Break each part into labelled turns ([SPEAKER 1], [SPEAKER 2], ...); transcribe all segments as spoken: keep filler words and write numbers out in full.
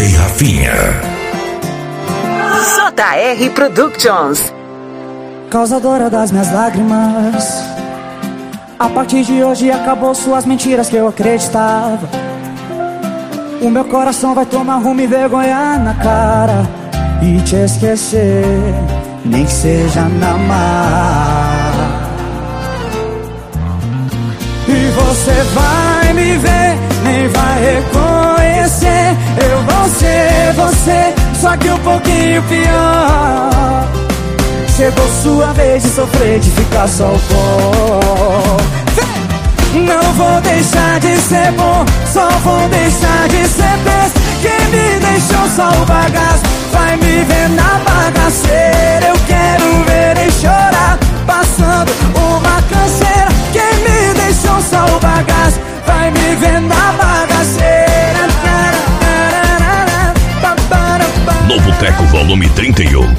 [SPEAKER 1] J Rafinha.
[SPEAKER 2] J R Productions.
[SPEAKER 3] Causadora das minhas lágrimas, a partir de hoje acabou suas mentiras que eu acreditava. O meu coração vai tomar rumo e vergonha na cara e te esquecer, nem que seja na mar. E você vai me ver, nem vai reconhecer. Eu vou ser você, só que um pouquinho pior. Chegou sua vez de sofrer, de ficar só o pó. Não vou deixar de ser bom, só vou deixar de ser besta. Quem me deixou só o bagaço vai me ver na bagaceira. Eu quero ver ele chorar, passando uma canseira. Quem me deixou só o bagaço vai me ver na bagaceira.
[SPEAKER 1] Novo Teco Volume trinta e um.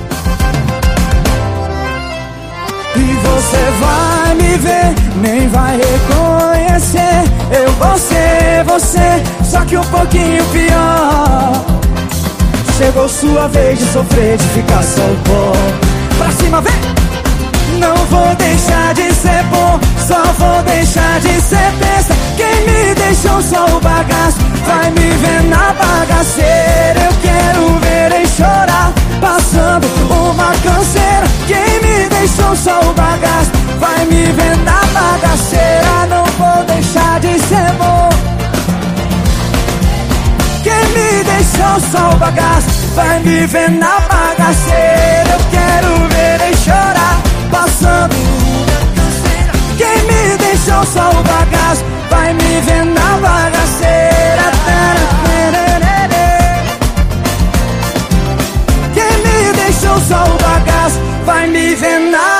[SPEAKER 3] E você vai me ver, nem vai reconhecer. Eu vou ser você, só que um pouquinho pior. Chegou sua vez de sofrer, de ficar só o pó. Pra cima, vem! Não vou deixar de ser bom, só vou deixar de ser besta. Quem me deixou só o bagaço vai me ver na bagaceira. Eu quero ver ele chorar, passando uma canseira. Quem me deixou só o bagaço vai me ver na bagaceira. Não vou deixar de ser bom. Quem me deixou só o bagaço vai me ver na bagaceira. Eu quero ver ele chorar, passando uma canseira. Quem me deixou só o bagaço vai me ver na bagaceira. Quem me deixou só o bagaço vai me ver na